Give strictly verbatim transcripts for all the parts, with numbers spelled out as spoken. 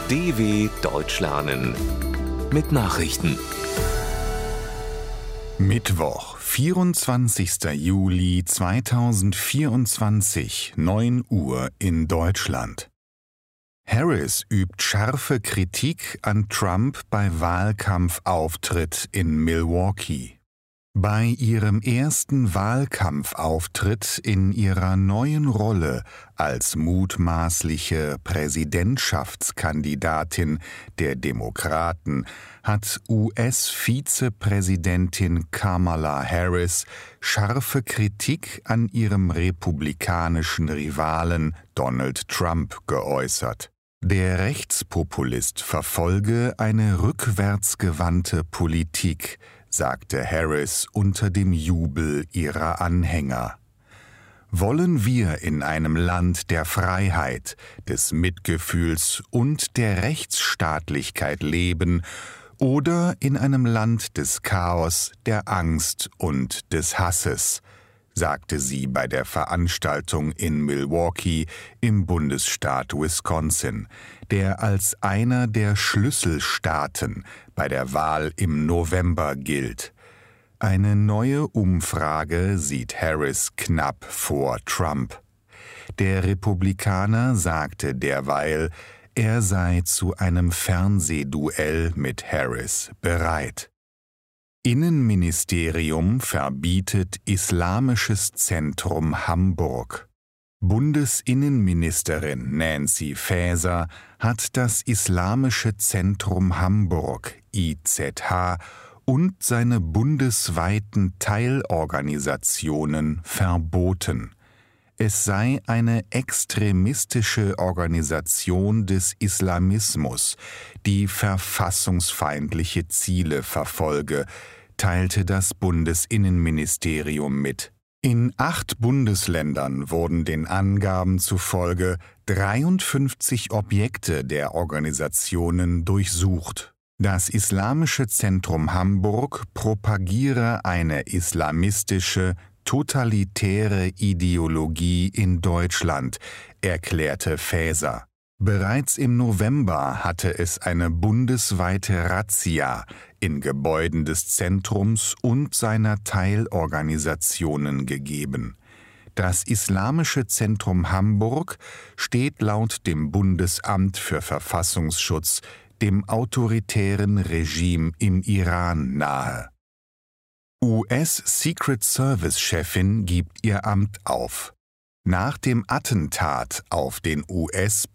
D W Deutsch lernen mit Nachrichten. Mittwoch, vierundzwanzigster Juli zweitausendvierundzwanzig, neun Uhr in Deutschland. Harris übt scharfe Kritik an Trump bei Wahlkampfauftritt in Milwaukee. Bei ihrem ersten Wahlkampfauftritt in ihrer neuen Rolle als mutmaßliche Präsidentschaftskandidatin der Demokraten hat U S-Vizepräsidentin Kamala Harris scharfe Kritik an ihrem republikanischen Rivalen Donald Trump geäußert. Der Rechtspopulist verfolge eine rückwärtsgewandte Politik, sagte Harris unter dem Jubel ihrer Anhänger. Wollen wir in einem Land der Freiheit, des Mitgefühls und der Rechtsstaatlichkeit leben oder in einem Land des Chaos, der Angst und des Hasses, sagte sie bei der Veranstaltung in Milwaukee im Bundesstaat Wisconsin, der als einer der Schlüsselstaaten bei der Wahl im November gilt. Eine neue Umfrage sieht Harris knapp vor Trump. Der Republikaner sagte derweil, er sei zu einem Fernsehduell mit Harris bereit. Innenministerium verbietet Islamisches Zentrum Hamburg. Bundesinnenministerin Nancy Faeser hat das Islamische Zentrum Hamburg I Z H und seine bundesweiten Teilorganisationen verboten. Es sei eine extremistische Organisation des Islamismus, die verfassungsfeindliche Ziele verfolge, teilte das Bundesinnenministerium mit. In acht Bundesländern wurden den Angaben zufolge dreiundfünfzig Objekte der Organisationen durchsucht. Das Islamische Zentrum Hamburg propagiere eine islamistische, totalitäre Ideologie in Deutschland, erklärte Faeser. Bereits im November hatte es eine bundesweite Razzia in Gebäuden des Zentrums und seiner Teilorganisationen gegeben. Das Islamische Zentrum Hamburg steht laut dem Bundesamt für Verfassungsschutz dem autoritären Regime im Iran nahe. U S-Secret Service-Chefin gibt ihr Amt auf. Nach dem Attentat auf den U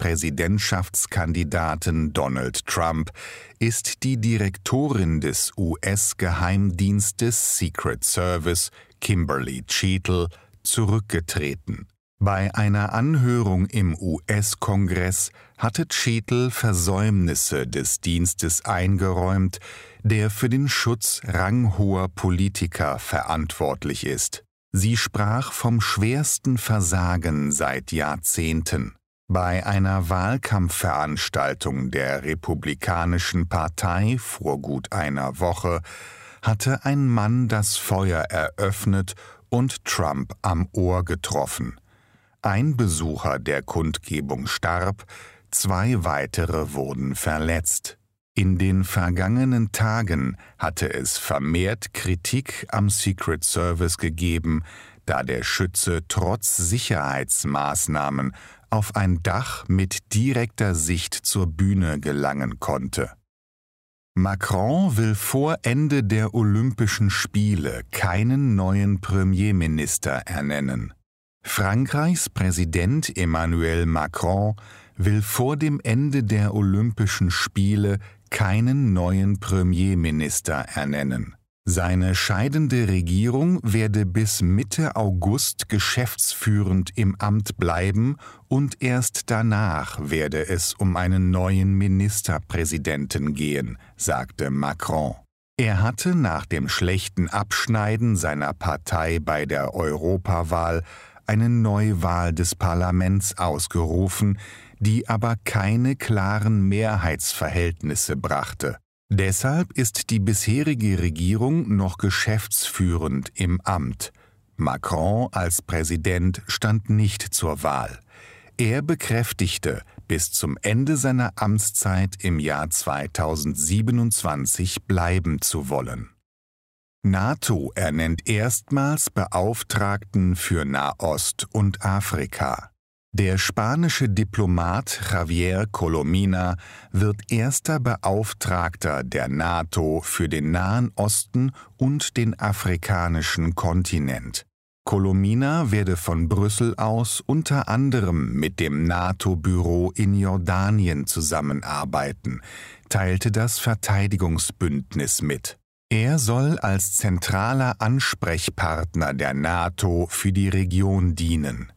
S-Präsidentschaftskandidaten Donald Trump ist die Direktorin des U S-Geheimdienstes Secret Service, Kimberly Cheatle, zurückgetreten. Bei einer Anhörung im U S-Kongress hatte Cheatle Versäumnisse des Dienstes eingeräumt, der für den Schutz ranghoher Politiker verantwortlich ist. Sie sprach vom schwersten Versagen seit Jahrzehnten. Bei einer Wahlkampfveranstaltung der Republikanischen Partei vor gut einer Woche hatte ein Mann das Feuer eröffnet und Trump am Ohr getroffen. Ein Besucher der Kundgebung starb, zwei weitere wurden verletzt. In den vergangenen Tagen hatte es vermehrt Kritik am Secret Service gegeben, da der Schütze trotz Sicherheitsmaßnahmen auf ein Dach mit direkter Sicht zur Bühne gelangen konnte. Macron will vor Ende der Olympischen Spiele keinen neuen Premierminister ernennen. Frankreichs Präsident Emmanuel Macron will vor dem Ende der Olympischen Spiele keinen neuen Premierminister ernennen. Seine scheidende Regierung werde bis Mitte August geschäftsführend im Amt bleiben und erst danach werde es um einen neuen Ministerpräsidenten gehen, sagte Macron. Er hatte nach dem schlechten Abschneiden seiner Partei bei der Europawahl eine Neuwahl des Parlaments ausgerufen, die aber keine klaren Mehrheitsverhältnisse brachte. Deshalb ist die bisherige Regierung noch geschäftsführend im Amt. Macron als Präsident stand nicht zur Wahl. Er bekräftigte, bis zum Ende seiner Amtszeit im Jahr zweitausendsiebenundzwanzig bleiben zu wollen. NATO ernennt erstmals Beauftragten für Nahost und Afrika. Der spanische Diplomat Javier Colomina wird erster Beauftragter der NATO für den Nahen Osten und den afrikanischen Kontinent. Colomina werde von Brüssel aus unter anderem mit dem NATO-Büro in Jordanien zusammenarbeiten, teilte das Verteidigungsbündnis mit. Er soll als zentraler Ansprechpartner der NATO für die Region dienen.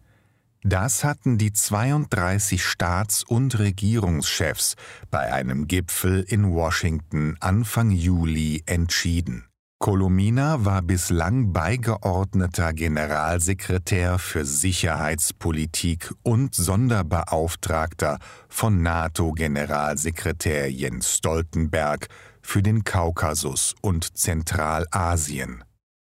Das hatten die zweiunddreißig Staats- und Regierungschefs bei einem Gipfel in Washington Anfang Juli entschieden. Colomina war bislang beigeordneter Generalsekretär für Sicherheitspolitik und Sonderbeauftragter von NATO-Generalsekretär Jens Stoltenberg für den Kaukasus und Zentralasien.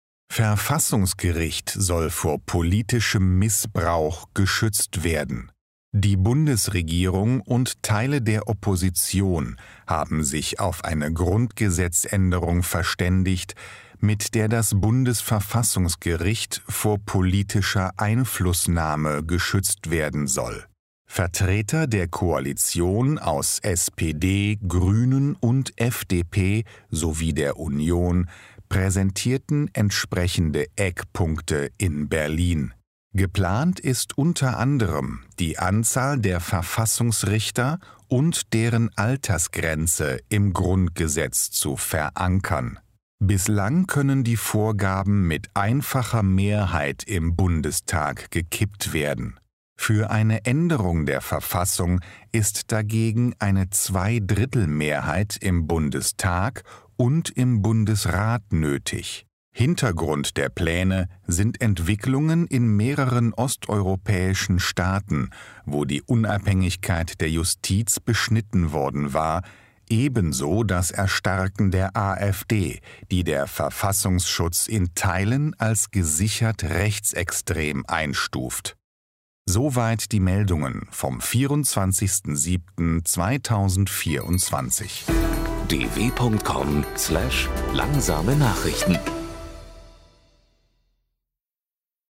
Verfassungsgericht soll vor politischem Missbrauch geschützt werden. Die Bundesregierung und Teile der Opposition haben sich auf eine Grundgesetzänderung verständigt, mit der das Bundesverfassungsgericht vor politischer Einflussnahme geschützt werden soll. Vertreter der Koalition aus S P D, Grünen und F D P sowie der Union präsentierten entsprechende Eckpunkte in Berlin. Geplant ist unter anderem die Anzahl der Verfassungsrichter und deren Altersgrenze im Grundgesetz zu verankern. Bislang können die Vorgaben mit einfacher Mehrheit im Bundestag gekippt werden. Für eine Änderung der Verfassung ist dagegen eine Zweidrittelmehrheit im Bundestag und im Bundesrat nötig. Hintergrund der Pläne sind Entwicklungen in mehreren osteuropäischen Staaten, wo die Unabhängigkeit der Justiz beschnitten worden war, ebenso das Erstarken der AfD, die der Verfassungsschutz in Teilen als gesichert rechtsextrem einstuft. Soweit die Meldungen vom vierundzwanzigsten siebten zweitausendvierundzwanzig. d w punkt com slash langsame Nachrichten